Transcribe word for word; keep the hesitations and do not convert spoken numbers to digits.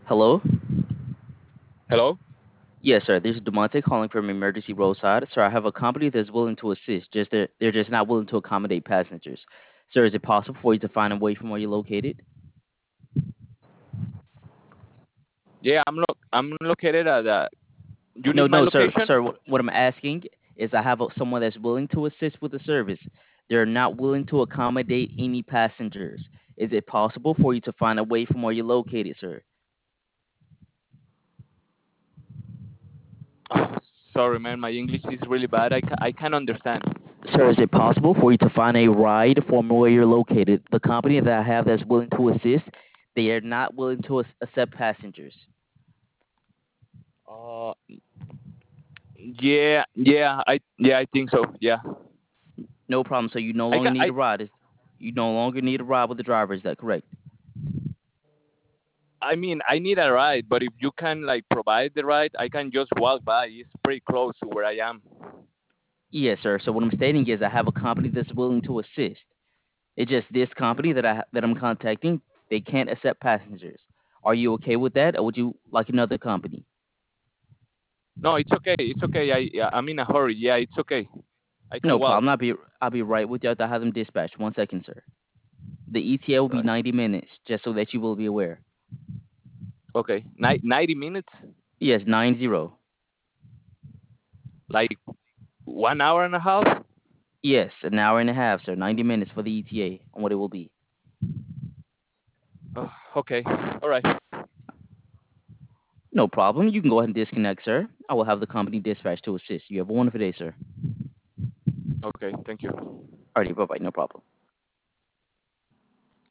Hello? Hello? Yes, sir. This is Demonte calling from Emergency Roadside. Sir, I have a company that's willing to assist. Just they're, they're just not willing to accommodate passengers. Sir, is it possible for you to find away from where you're located? Yeah, I'm lo- I'm located at uh you No, need my no, sir. location? Sir, what, what I'm asking is I have a, someone that's willing to assist with the service. They're not willing to accommodate any passengers. Is it possible for you to find away from where you're located, sir? Oh, sorry, man. My English is really bad. I, ca- I can't understand. Sir, is it possible for you to find a ride from where you're located? The company that I have that's willing to assist, they are not willing to ac- accept passengers. Uh, yeah, yeah, I yeah, I think so. Yeah, No problem. So you no I longer can. need I a ride. Is you no longer need a ride with the driver? Is that correct? I mean, I need a ride, but if you can like provide the ride, I can just walk by. It's pretty close to where I am. Yes, sir. So what I'm stating is I have a company that's willing to assist. It's just this company that I that I'm contacting, they can't accept passengers. Are you okay with that, or would you like another company? No, it's okay. It's okay. I yeah, I'm in a hurry. Yeah, it's okay. I can No walk. problem. I'll be I'll be right with you. I'll have them dispatched. One second, sir. The E T A will be Right. ninety minutes, just so that you will be aware. Okay. Ni- ninety minutes, Yes, nine zero. like one hour and a half. Yes, an hour and a half, sir. Ninety minutes for the E T A on what it will be. Uh, okay. All right. No problem. You can go ahead and disconnect, sir. I will have the company dispatched to assist. You have a wonderful day, sir. Okay. Thank you. Alrighty, bye bye. No problem.